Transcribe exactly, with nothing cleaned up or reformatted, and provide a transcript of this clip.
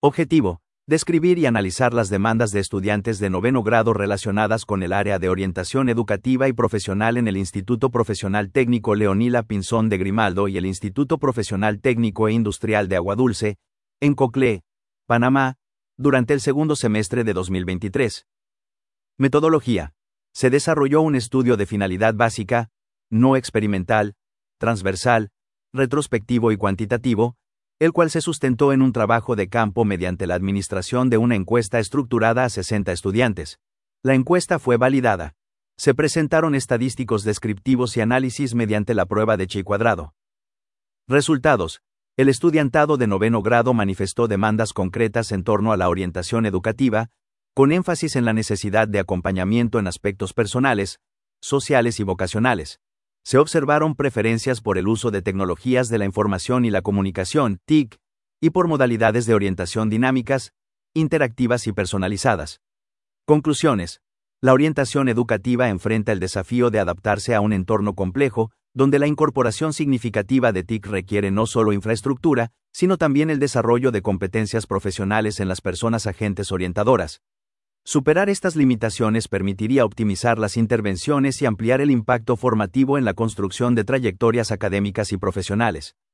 Objetivo: describir y analizar las demandas de estudiantes de noveno grado relacionadas con el área de orientación educativa y profesional en el Instituto Profesional Técnico Leonila Pinzón de Grimaldo y el Instituto Profesional Técnico e Industrial de Aguadulce, en Coclé, Panamá, durante el segundo semestre de dos mil veintitrés. Metodología: se desarrolló un estudio de finalidad básica, no experimental, transversal, retrospectivo y cuantitativo, el cual se sustentó en un trabajo de campo mediante la administración de una encuesta estructurada a sesenta estudiantes. La encuesta fue validada. Se presentaron estadísticos descriptivos y análisis mediante la prueba de chi cuadrado. Resultados: el estudiantado de noveno grado manifestó demandas concretas en torno a la orientación educativa, con énfasis en la necesidad de acompañamiento en aspectos personales, sociales y vocacionales. Se observaron preferencias por el uso de tecnologías de la información y la comunicación, T I C, y por modalidades de orientación dinámicas, interactivas y personalizadas. Conclusiones: la orientación educativa enfrenta el desafío de adaptarse a un entorno complejo, donde la incorporación significativa de T I C requiere no solo infraestructura, sino también el desarrollo de competencias profesionales en las personas agentes orientadoras. Superar estas limitaciones permitiría optimizar las intervenciones y ampliar el impacto formativo en la construcción de trayectorias académicas y profesionales.